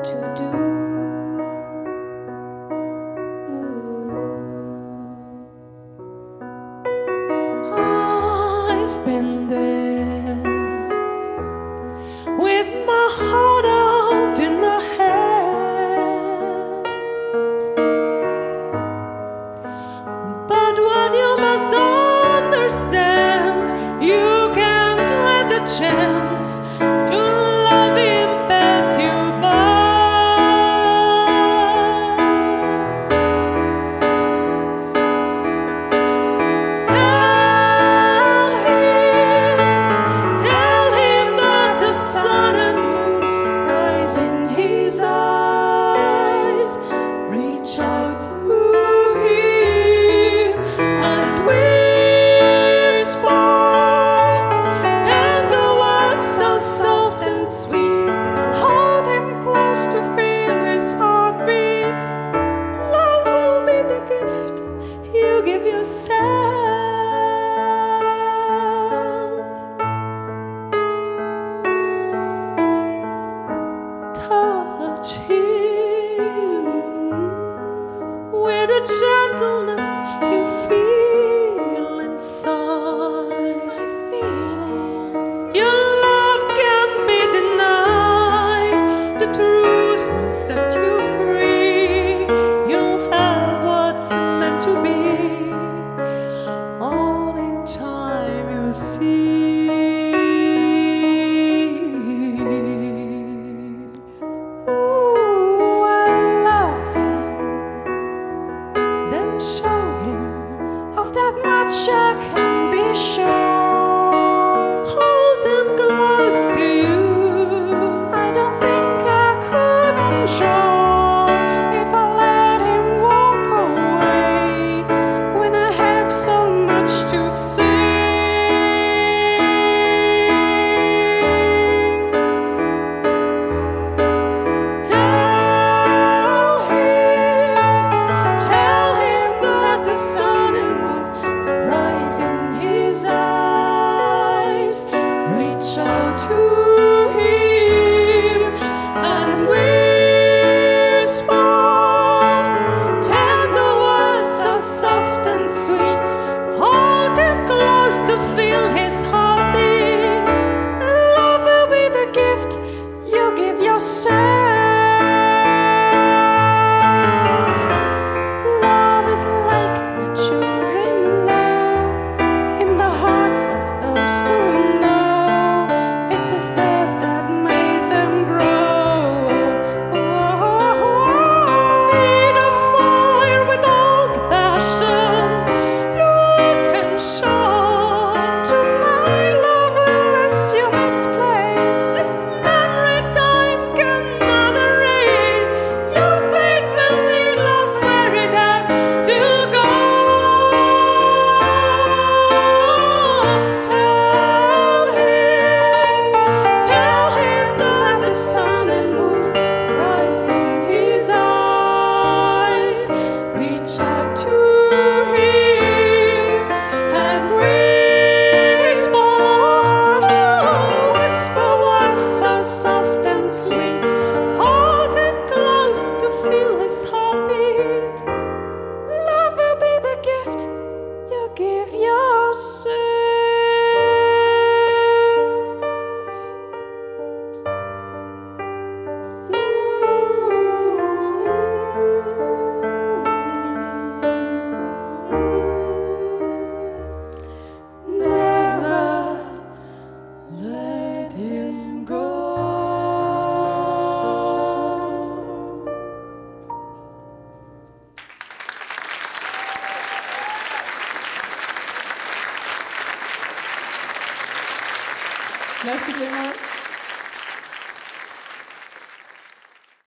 to do. I've been there with my heart out in my hand, but what you must understand, you can't let the chance to love him pass you by. Tell him that the sun and moon rise in his eyes. Reach out to him and whisper tender words so soft and sweet. Hold him close to feel his heartbeat. Love will be the gift you give yourself. Touch him with a gentleness you feel inside. I feel it. Your love can't be denied. The truth will set you free. You'll have what's meant to be. All in time you'll see. Ooh, I love him. Then show him of that much I can be sure. Hold him close to you. I don't think I could endure if I let him walk away when I have so much to say. Tell him that the sun and moon rise in his eyes. Reach out to him and whisper tender words so soft and sweet. Hold him close to feel his heartbeat. Love will be the gift you give yourself. Love is like nature in love, in the hearts of those who know. It's a step that made them grow. Feed a fire with all the passion you can show. Tonight love will assume its place. This memory time cannot erase. You faith will lead love where it has to go. Tell him that the sun and moon rise in his eyes. Reach out to him and whisper words so soft and sweet. Hold him close to feel his heartbeat. Love will be the gift you give yourself. Never let him go. Merci Clément.